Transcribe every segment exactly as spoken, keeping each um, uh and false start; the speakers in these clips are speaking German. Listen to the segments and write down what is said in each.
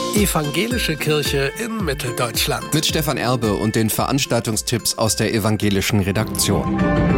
Evangelische Kirche in Mitteldeutschland. Mit Stefan Erbe und den Veranstaltungstipps aus der evangelischen Redaktion.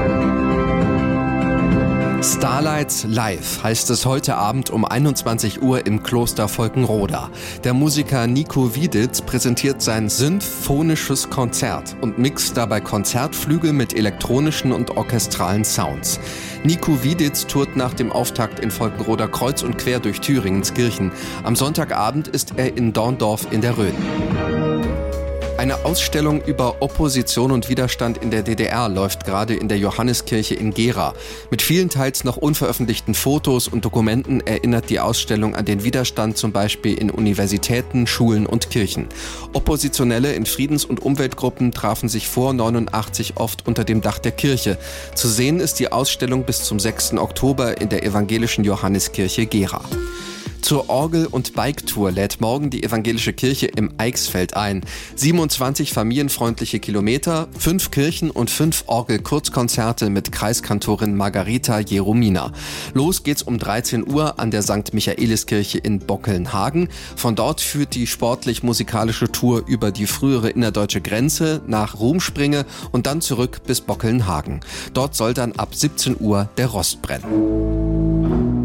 Starlights Live heißt es heute Abend um einundzwanzig Uhr im Kloster Volkenroda. Der Musiker Nico Wieditz präsentiert sein symphonisches Konzert und mixt dabei Konzertflügel mit elektronischen und orchestralen Sounds. Nico Wieditz tourt nach dem Auftakt in Volkenroda kreuz und quer durch Thüringens Kirchen. Am Sonntagabend ist er in Dorndorf in der Rhön. Eine Ausstellung über Opposition und Widerstand in der D D R läuft gerade in der Johanneskirche in Gera. Mit vielen teils noch unveröffentlichten Fotos und Dokumenten erinnert die Ausstellung an den Widerstand zum Beispiel in Universitäten, Schulen und Kirchen. Oppositionelle in Friedens- und Umweltgruppen trafen sich vor neunundachtzig oft unter dem Dach der Kirche. Zu sehen ist die Ausstellung bis zum sechsten Oktober in der evangelischen Johanneskirche Gera. Zur Orgel- und Bike-Tour lädt morgen die evangelische Kirche im Eichsfeld ein. siebenundzwanzig familienfreundliche Kilometer, fünf Kirchen und fünf Orgel-Kurzkonzerte mit Kreiskantorin Margarita Jeromina. Los geht's um dreizehn Uhr an der Sankt Michaeliskirche in Bockelnhagen. Von dort führt die sportlich-musikalische Tour über die frühere innerdeutsche Grenze nach Rumspringe und dann zurück bis Bockelnhagen. Dort soll dann ab siebzehn Uhr der Rost brennen.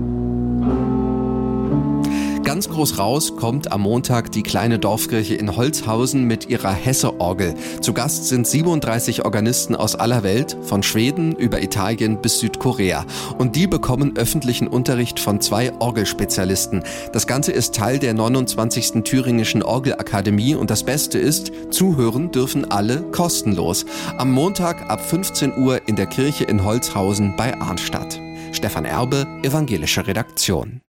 Ganz groß raus kommt am Montag die kleine Dorfkirche in Holzhausen mit ihrer Hesse-Orgel. Zu Gast sind siebenunddreißig Organisten aus aller Welt, von Schweden über Italien bis Südkorea. Und die bekommen öffentlichen Unterricht von zwei Orgelspezialisten. Das Ganze ist Teil der neunundzwanzigsten Thüringischen Orgelakademie und das Beste ist, zuhören dürfen alle kostenlos. Am Montag ab fünfzehn Uhr in der Kirche in Holzhausen bei Arnstadt. Stefan Erbe, evangelische Redaktion.